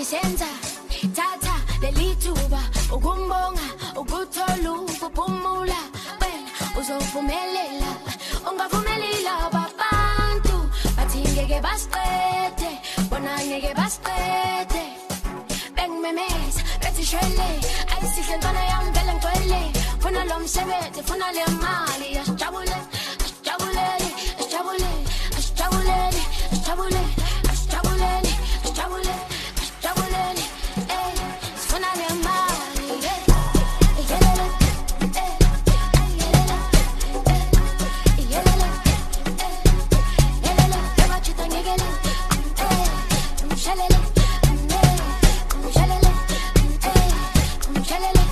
senza tata lelithuba ukumbonga ukuthola ukuphumula wena uzophumelela ungavumelila abantu bathi ngeke basiqede bona ngeke basiqede bengimemeza bethi shwele ayisihle ntwana yami vele ngcwele funa lo msebenzi funa le mali asijabule asijabulele asijabule asijabulele asijabule asijabulele asijabule asijabulele sifuna le mali yelele yelele yelele yabachita ngekele mshelele mshelele mshelele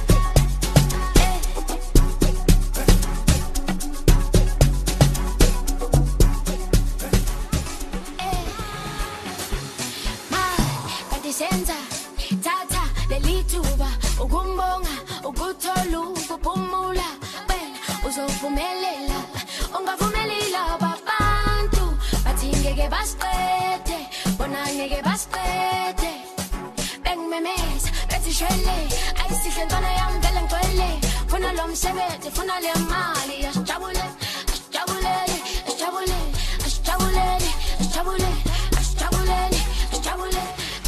senza tata lelithuba ukumbonga ukuthola ukuphumula wena uzophumelela ungavumelila abantu bathi ngeke basiqede bona ngeke basiqede bengimemeza bethi shwele ayisihle ntwana yami vele ngcwele funa lo msebenzi funa le mali asijabule asijabulele asijabule asijabulele asijabule asijabulele asijabule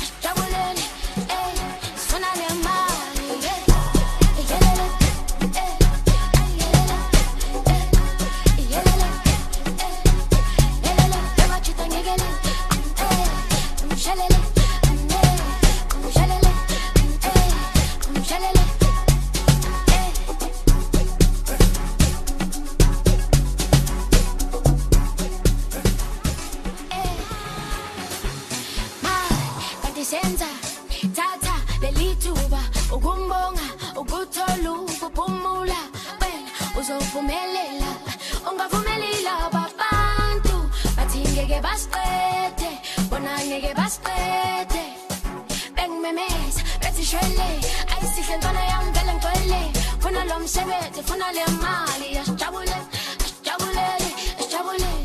senza tata lelithuba ukumbonga ukuthola ukuphumula wena uzophumelela ungavumelila abantu bathi ngeke basiqede bona ngeke basiqede bengimemeza bethi shwele ayisihle ntwana yami vele ngcwele funa lo msebenzi funa le mali asijabule asijabulele asijabule